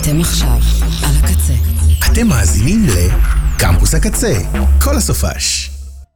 אתם עכשיו על הקצה. אתם מאזינים לקמפוס הקצה, כל הסופש.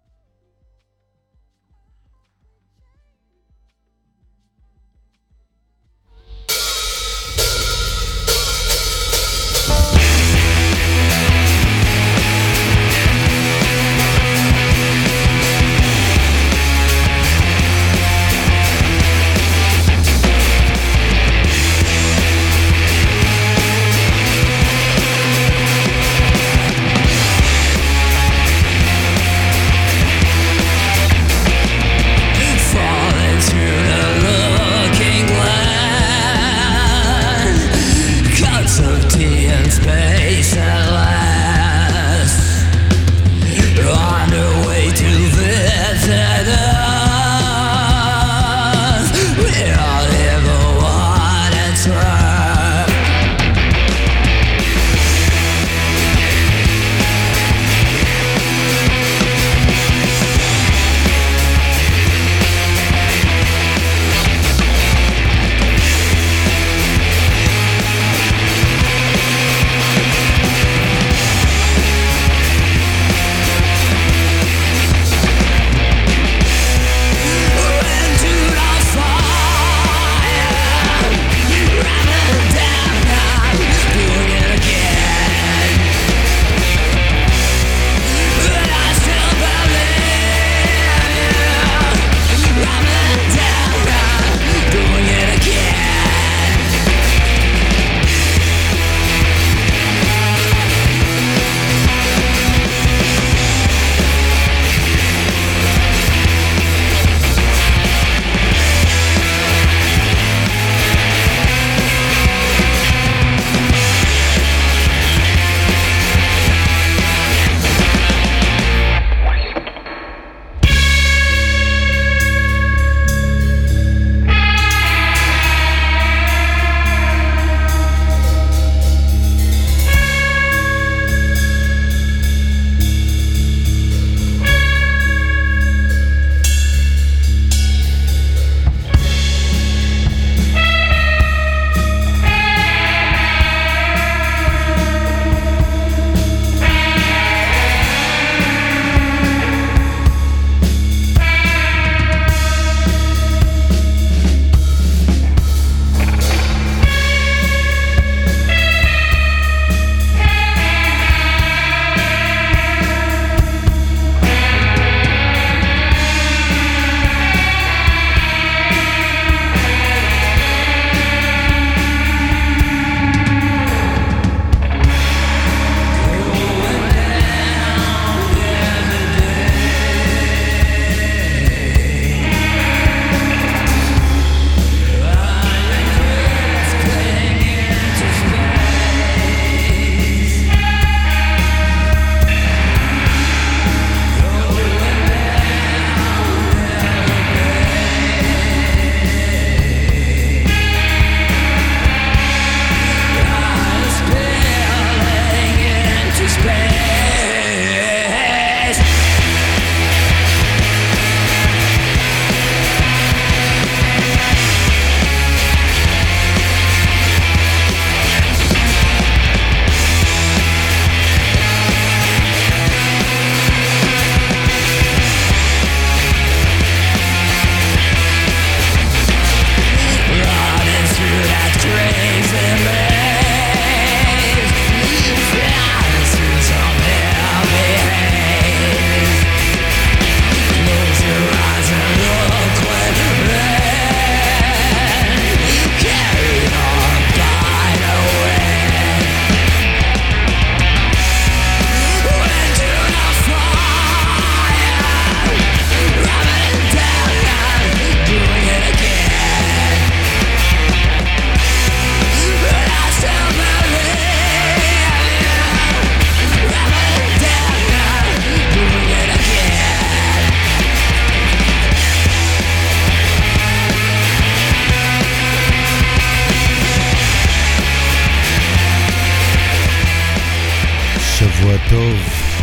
טוב,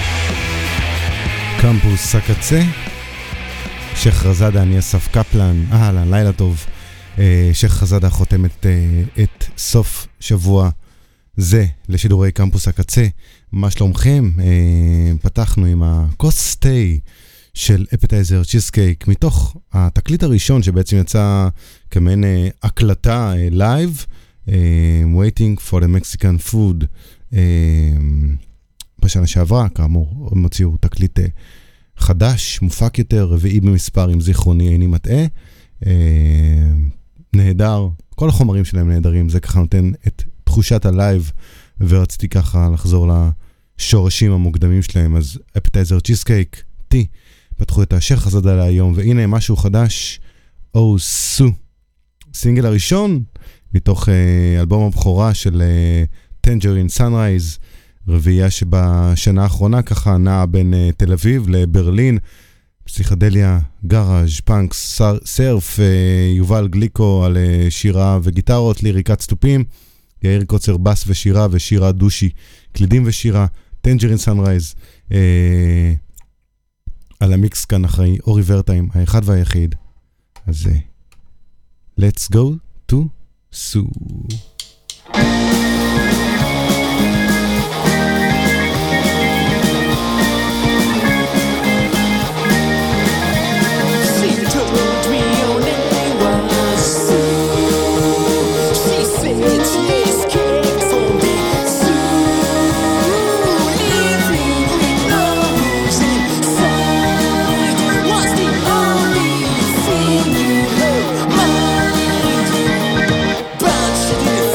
קמפוס הקצה, שייח רזאדה, אני אסף קפלן, אהלן, לילה טוב. שייח רזאדה חותמת את סוף שבוע זה לשידורי קמפוס הקצה. מה שלומכם? פתחנו עם הכוס תה של אפטייזר צ'יזקייק, מתוך התקליט הראשון שבעצם יצא כמעין הקלטה לייב, Waiting for the Mexican Food. בשנה שעברה, כאמור, הם הוציאו תקליט חדש, מופק יותר, רביעי במספר, עם זיכרוני איני מטעה. נהדר, כל החומרים שלהם נהדרים, זה ככה נותן את תחושת הלייב, ורציתי ככה לחזור לשורשים המוקדמים שלהם. אז אפטייזר צ'יזקייק, טי, פתחו את השייח חזדה להיום, והנה משהו חדש, או סו, סינגל הראשון, מתוך אלבום הבכורה של Tangerine Sunrise, רביעייה שבשנה האחרונה ככה נעה בין תל אביב לברלין, פסיכדליה, גראז', פאנק, סרף, יובל גליקו על שירה וגיטרות, ליריקת סטופים, יאיר קוצר בס ושירה ושירה דושי, קלידים ושירה, Tangerine Sunrise, על המיקס כאן אחרי אורי ורטיים, האחד והיחיד. אז let's go to Sue. But she didn't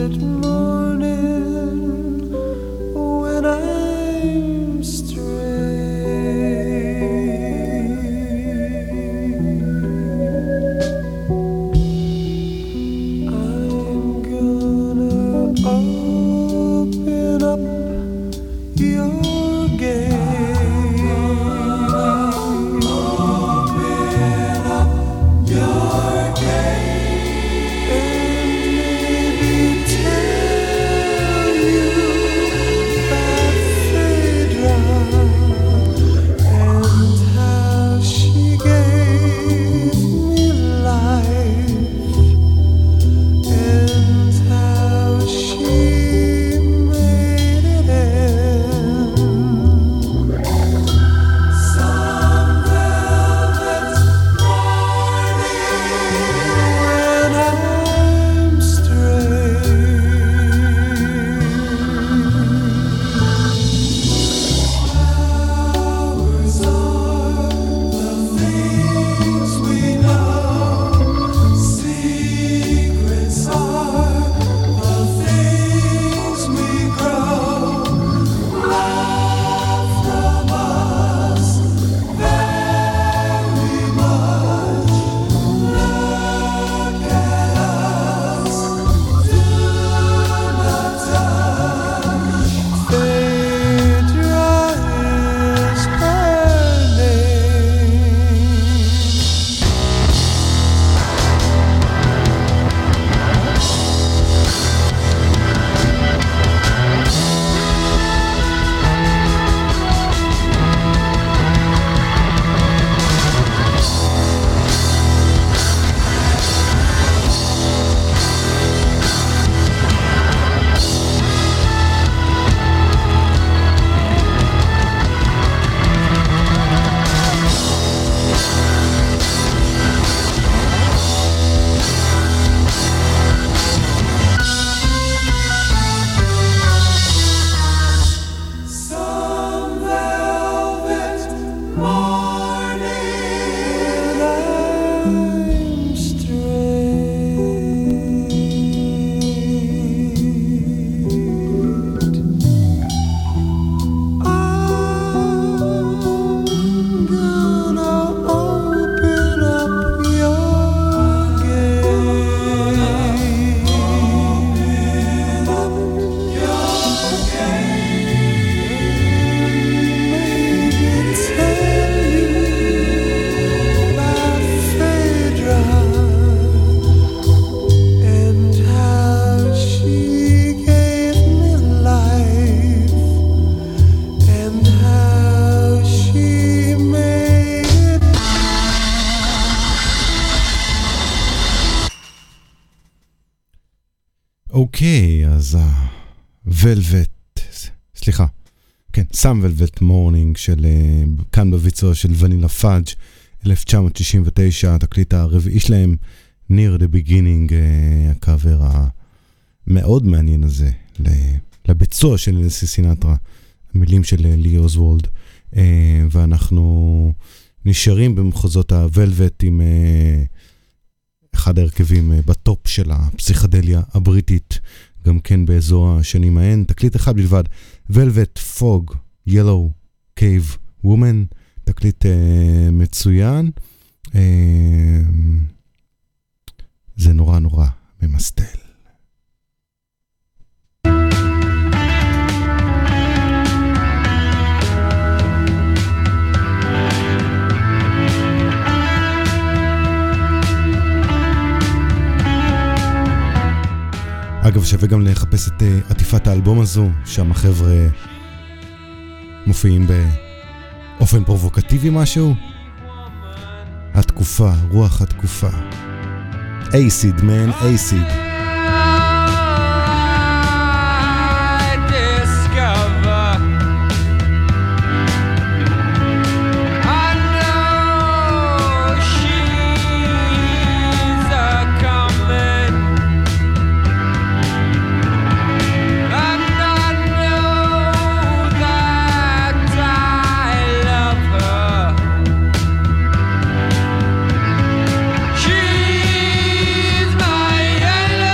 אוקיי, אז הוולווט, סליחה, כן, סאם וולווט מורנינג של כאן בביצוע של ונילה פאג' 1969, התקליט הרביעי שלהם, Near the Beginning, הקאבר המאוד מעניין הזה לביצוע של נסי סינטרה, המילים של לי אוזוולד, ואנחנו נשארים במחוזות הוולווט עם אחד ההרכבים בטופ של הפסיכדליה הבריטית, גם כן באזור השנים ההן, תקליט אחד בלבד, Velvet Fog, Yellow Cave Woman, תקליט מצוין, זה נורא נורא ממסטל. אגב, שווה גם לחפש את עטיפת האלבום הזו, שם החבר'ה מופיעים באופן פרובוקטיבי משהו. התקופה, רוח התקופה. אייסיד, מן, אייסיד. She's my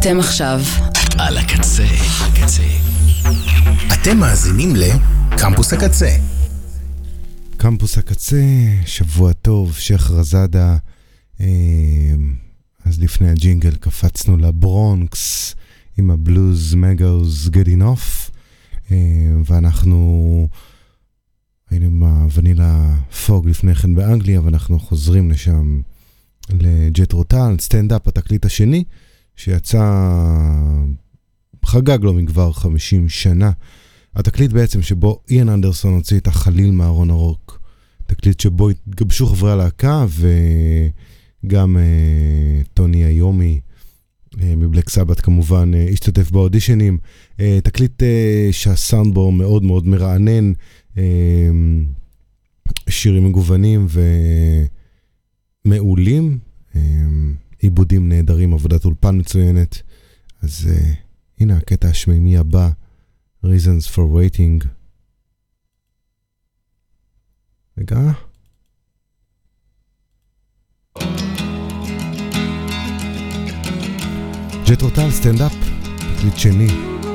אתם עכשיו על הקצה. אתם מאזינים לקמפוס הקצה. קמפוס הקצה, שבוע טוב, שייח רזאדה. אז לפני הג'ינגל קפצנו לברונקס עם הבלוז מגאוז Good Enough, ואנחנו היינו עם הוונילה פוג לפני כן באנגליה, ואנחנו חוזרים לשם לג'טרו טל, סטנד-אפ, התקליט השני, שיצא, חגג לו מכבר 50 שנה. התקליט בעצם שבו איאן אנדרסון הוציא את החליל מהארון הרוק. תקליט שבו התגבשו חברי הלהקה, וגם טוני איומי מבלק סבת כמובן השתתף באודישנים. תקליט שהסאונד בו מאוד מאוד מרענן, שירים מגוונים ומעולים, עיבודים נהדרים, עבודת אולפן מצוינת. אז הנה הקטע השמימי הבא, Reasons for Waiting. רגע. ג'טרו טל, סטנד-אפ, תקליט שני.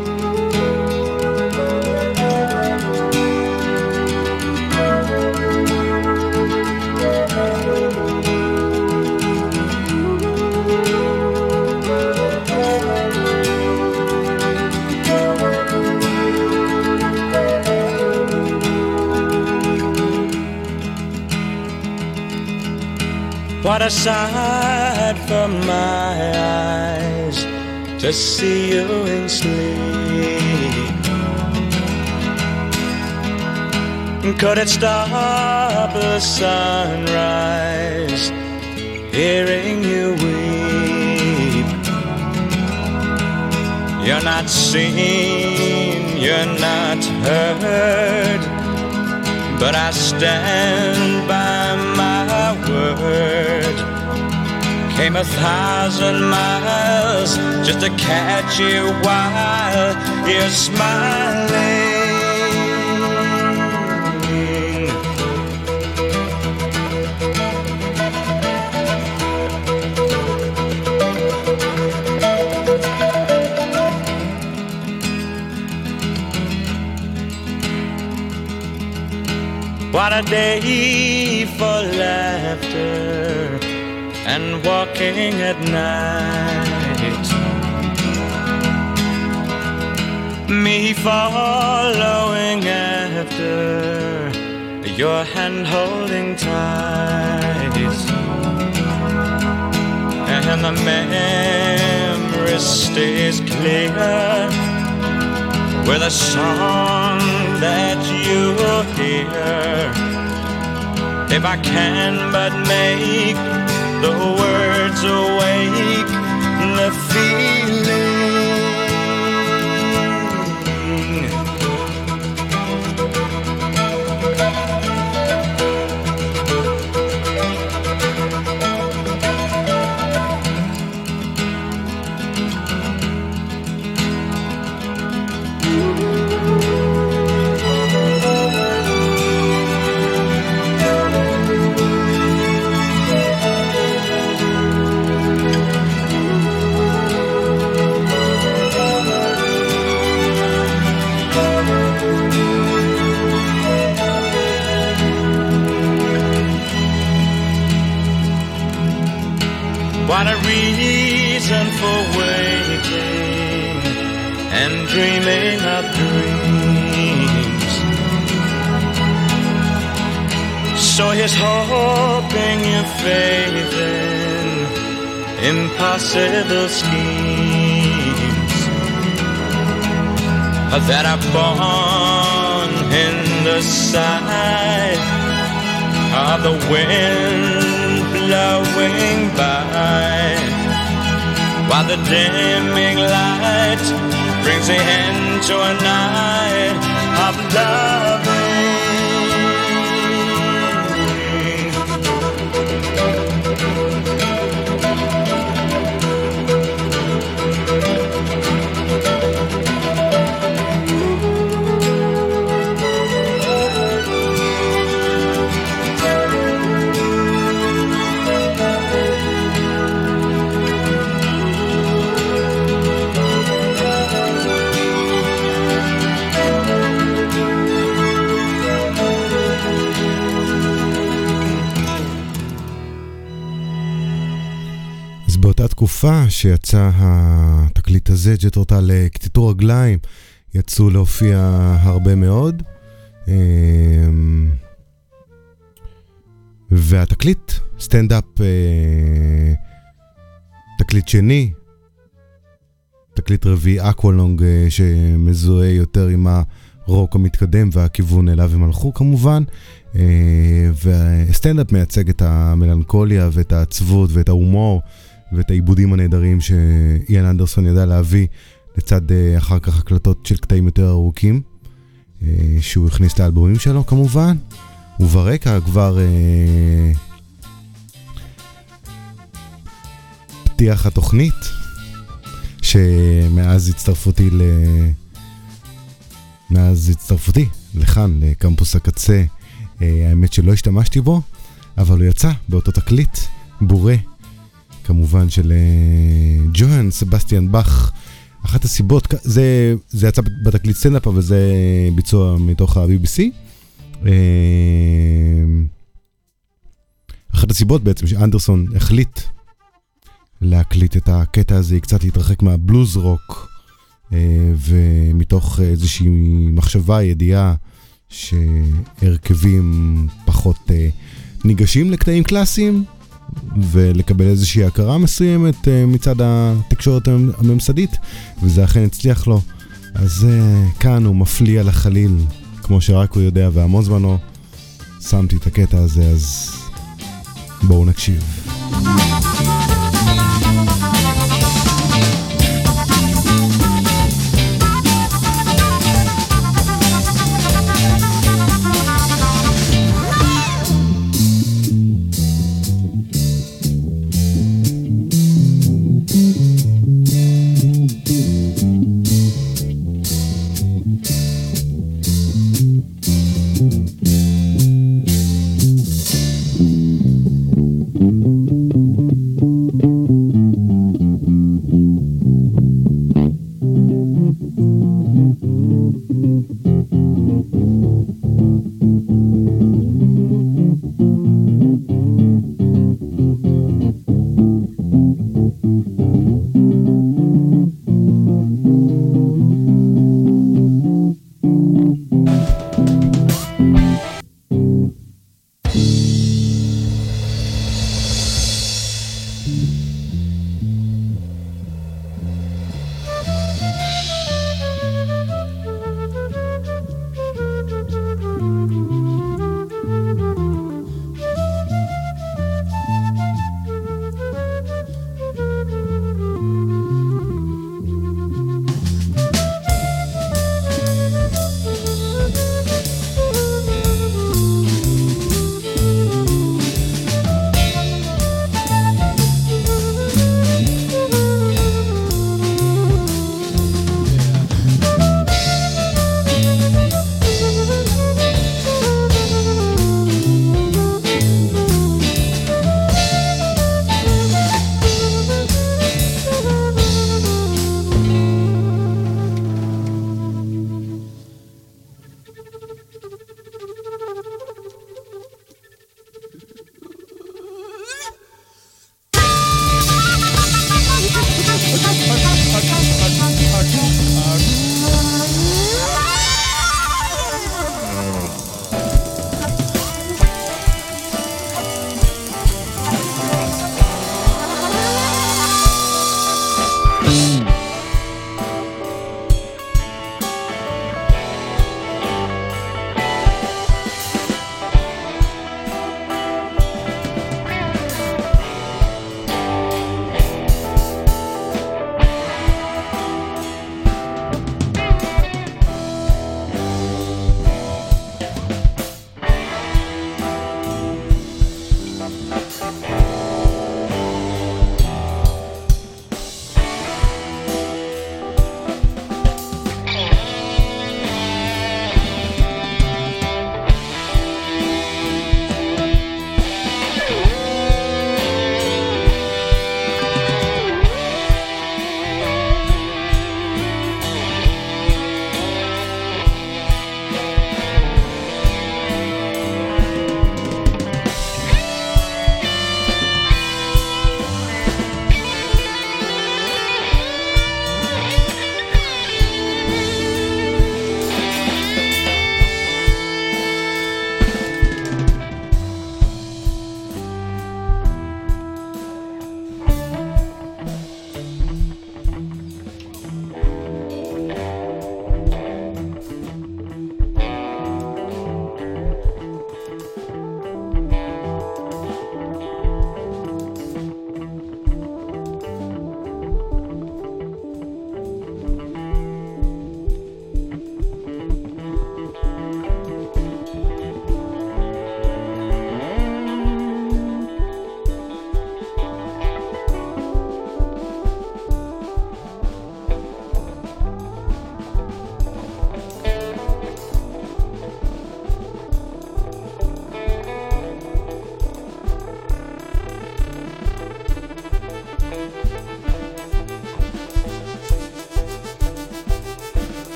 What a sight for my eyes to see you in sleep. Could it stop the sunrise, hearing you weep? You're not seen, you're not heard, but I stand by my word. Came 1,000 miles just to catch you while you're smiling. What a day for laughter and walking at night. Me following after, your hand holding tight. And the memory stays clear with a song that you hear. If I can but make the words awake the feeling. What a reason for waiting and dreaming of dreams. So here's hoping you faith in impossible schemes that are born in the sight of the wind blowing by, while the dimming light brings the end to a night of loving. באותה תקופה שיצא התקליט הזה, ג'תרו טל קטיטור רגליים, יצאו להופיע הרבה מאוד. והתקליט, סטנדאפ, תקליט שני, תקליט רביעי, אקוולונג, שמזוהה יותר עם הרוק המתקדם והכיוון אליו הם הלכו כמובן. והסטנדאפ מייצג את המלנכוליה ואת העצבות ואת ההומור ואת העיבודים הנהדרים שאיאן אנדרסון ידע להביא לצד אחר כך הקלטות של קטעים יותר ארוכים שהוא הכניס לאלבומים שלו כמובן. וברקע כבר פתיח התוכנית שמאז הצטרפותי לכאן לקמפוס הקצה, האמת שלא השתמשתי בו, אבל הוא יצא באותו תקליט בורה כמובן של ג'והן סבסטיאן באך. אחת הסיבות, זה יצא בתקליט סטנדאפ, אבל זה ביצוע מתוך ה-BBC. אחת הסיבות בעצם שאנדרסון החליט להקליט את הקטע הזה, קצת להתרחק מהבלוז רוק, ומתוך איזושהי מחשבה, ידיעה, שהרכבים פחות ניגשים לקטעים קלאסיים, ולקבל איזושהי הכרה מסוימת מצד התקשורת הממסדית, וזה אכן הצליח לו. אז כאן הוא מפליע לחליל, כמו שרק הוא יודע, והמון זמנו שמתי את הקטע הזה, אז בואו נקשיב.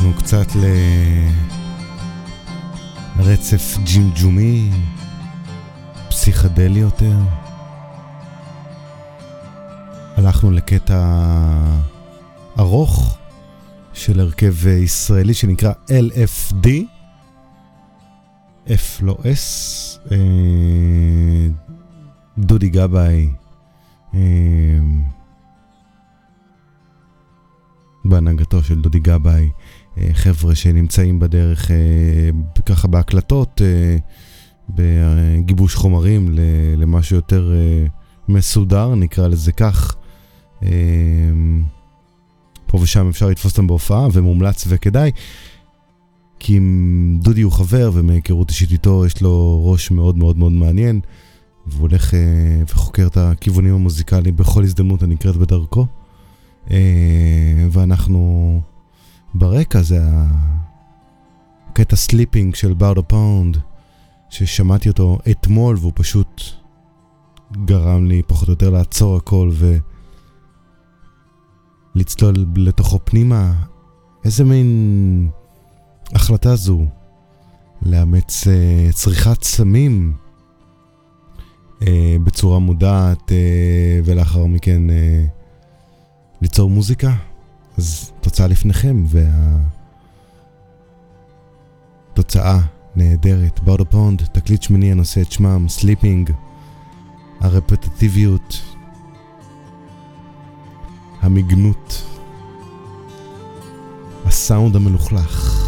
לקחנו קצת לרצף ג'ימג'ומי, פסיכדלי יותר. הלכנו לקטע ארוך של הרכב ישראלי שנקרא LFD, F לא S, דודי גבאי, בהנהגתו של דודי גבאי, חבר'ה שנמצאים בדרך ככה בהקלטות, בגיבוש חומרים למשהו יותר מסודר, נקרא לזה כך. פה ושם אפשר לתפוס אותם בהופעה, ומומלץ וכדאי, כי דודי הוא חבר, ומהיכרות אישית איתו יש לו ראש מאוד מאוד מאוד מעניין, והוא הולך וחוקר את הכיוונים המוזיקליים בכל הזדמנות הנקראת בדרכו. ואנחנו ברקע זה הקטע סליפינג של באודה פאונד, ששמעתי אותו אתמול, והוא פשוט גרם לי פחות או יותר לעצור הכל ולצלול לתוכו פנימה. איזה מין החלטה זו לאמץ צריכת סמים בצורה מודעת, ולאחר מכן ליצור מוזיקה. אז תוצאה לפניכם, והתוצאה נהדרת. באודה פאונד, תקליט שמיני הנושא את שמם סליפינג. הרפטטיביות, המגנות, הסאונד המלוכלך.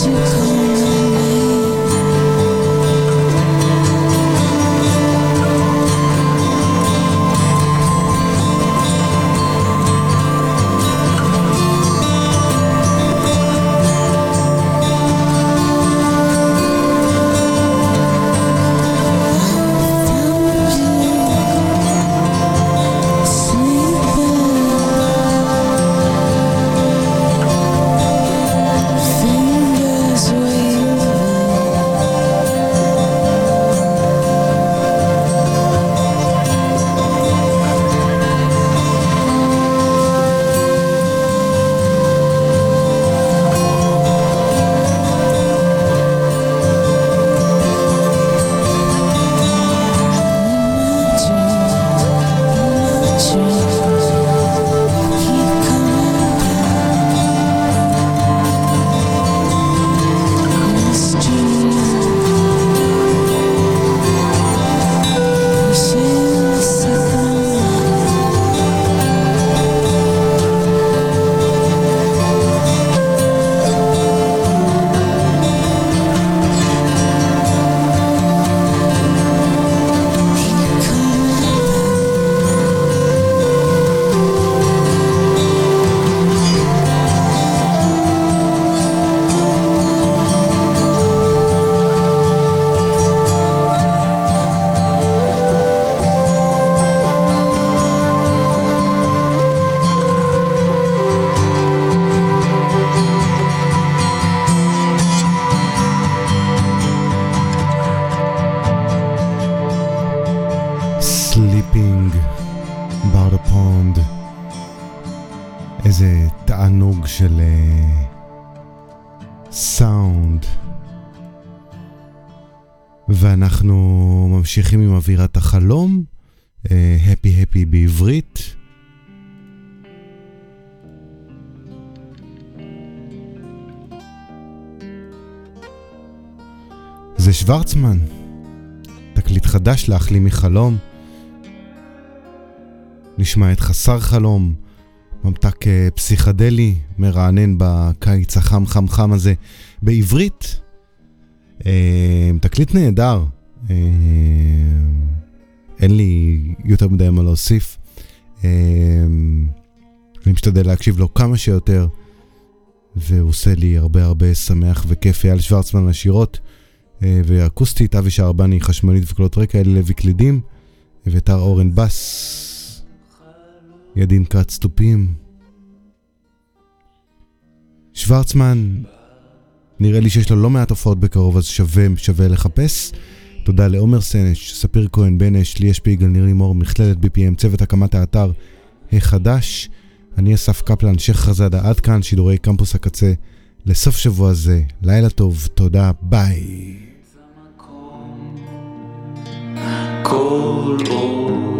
Sleeping by the pond. איזה תענוג של סאונד. ואנחנו ממשיכים עם אווירת החלום, הפי הפי בעברית. זה שוורצמן, תקליט חדש להחלים מחלום. נשמע את חסר חלום, ממתק פסיכדלי מרענן בקיץ החם חם חם הזה בעברית. תקליט נהדר, אין לי יותר מדי מה להוסיף. אני משתדל להקשיב לו כמה שיותר, והוא עושה לי הרבה הרבה שמח וכיף. אייל שוורצמן לשירות, ואקוסטית אבי שערבני חשמלית וקולות רקע, אלי לוי קלידים, ותר אורן בס, ידין קרץ תופים. שוורצמן, נראה לי שיש לו לא מעט הופעות בקרוב, אז שווה לחפש. תודה לעומר סנש, ספיר כהן בנש, לי שפיגל, ניר לימור, מכללת BPM, צוות הקמת האתר החדש. אני אסף קפלן, שייח חזדה, עד כאן שידורי קמפוס הקצה לסוף שבוע זה. לילה טוב, תודה, ביי. כל אור